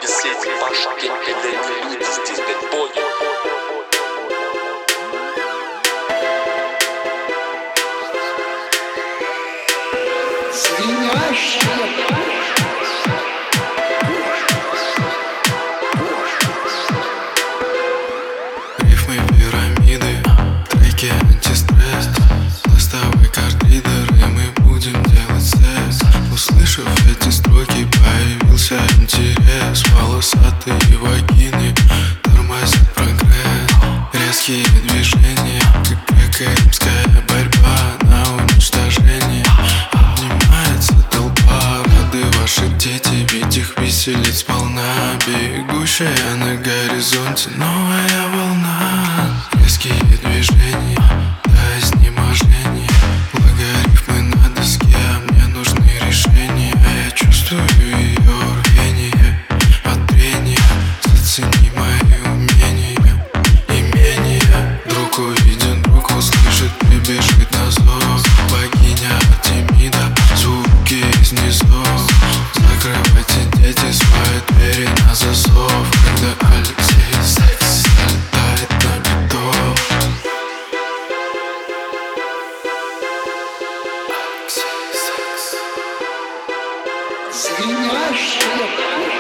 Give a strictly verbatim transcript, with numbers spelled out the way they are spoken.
беседе Паша Геймплей, здесь бэтбоди. Звенящая рифмы пирамиды, треки антистресс. Доставай картридер, и мы будем делать секс. Услышав эти строки, появился интерес. Волосатые вагины тормозят прогресс. Резкие движения, как карибская борьба на уничтожение. Обнимается толпа, рады ваши дети, ведь их веселит сполна. Бегущая на горизонте новая волна. Резкие движения до изнеможения. Логарифмы на доске, а мне нужны решения. Я чувствую ее рвение от трения. Зацени мои умения, имения. Друг увиден, друг услышит, прибежит на зов. Богиня Артемида, звуки из низов. Закрывайте, дети, свои двери на засов. Когда Алексей секс залетает на бетон. звенящая